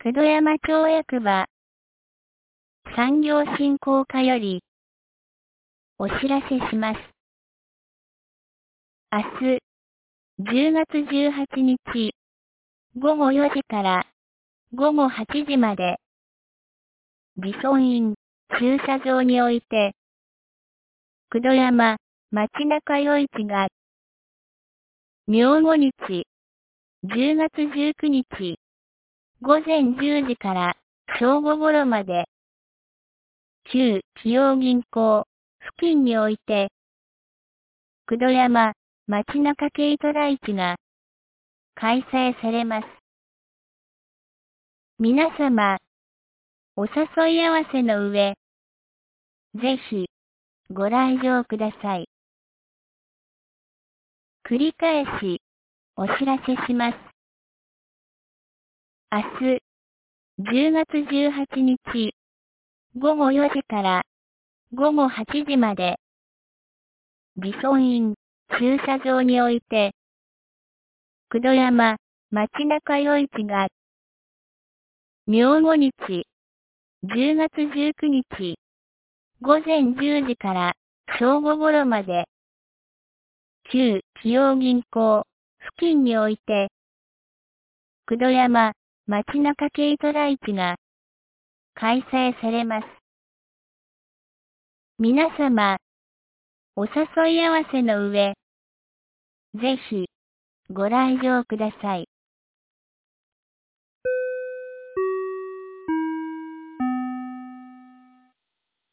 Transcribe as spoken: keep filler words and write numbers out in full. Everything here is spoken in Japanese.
九度山町役場産業振興課よりお知らせします。明日じゅうがつじゅうはちにちごごよじからごごはちじまで自村院駐車場において九度山街中夜市が明後日じゅうがつじゅうくにちごぜんじゅうじから正午頃まで旧紀陽銀行付近において九度山街中軽トラ市が開催されます。皆様、お誘い合わせの上、ぜひご来場ください。繰り返しお知らせします。明日じゅうがつじゅうはちにちごごよじからごごはちじまで自村院駐車場において九度山街中夜市が明後日じゅうがつじゅうくにちごぜんじゅうじから正午頃まで旧紀陽銀行付近において九度山街中軽トラ市が開催されます。皆様、お誘い合わせの上、ぜひご来場ください。